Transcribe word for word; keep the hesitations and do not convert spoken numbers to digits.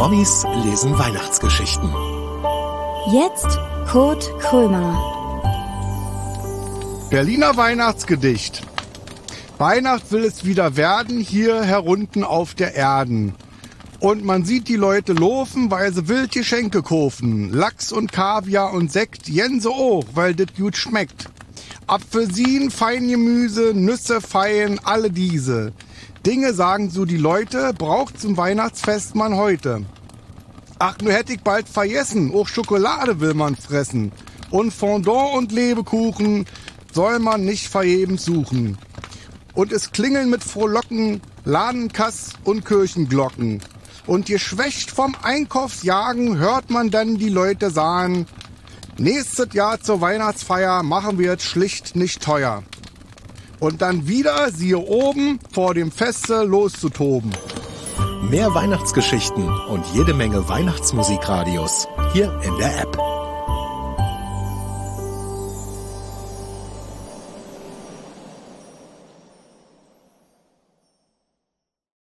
Promis lesen Weihnachtsgeschichten. Jetzt Kurt Krömer. Berliner Weihnachtsgedicht. Weihnacht will es wieder werden, hier herunten auf der Erden. Und man sieht die Leute laufen, weil sie wild Geschenke kaufen. Lachs und Kaviar und Sekt, Jense auch, weil das gut schmeckt. Apfelsinen, Feingemüse, Nüsse, Feien, alle diese Dinge, sagen so die Leute, braucht zum Weihnachtsfest man heute. Ach, nur hätte ich bald vergessen, auch Schokolade will man fressen. Und Fondant und Lebkuchen soll man nicht vergebens suchen. Und es klingeln mit Frohlocken Ladenkass und Kirchenglocken. Und geschwächt vom Einkaufsjagen hört man dann die Leute sagen, nächstes Jahr zur Weihnachtsfeier machen wir es schlicht nicht teuer. Und dann wieder, siehe oben, vor dem Feste loszutoben. Mehr Weihnachtsgeschichten und jede Menge Weihnachtsmusikradios hier in der App.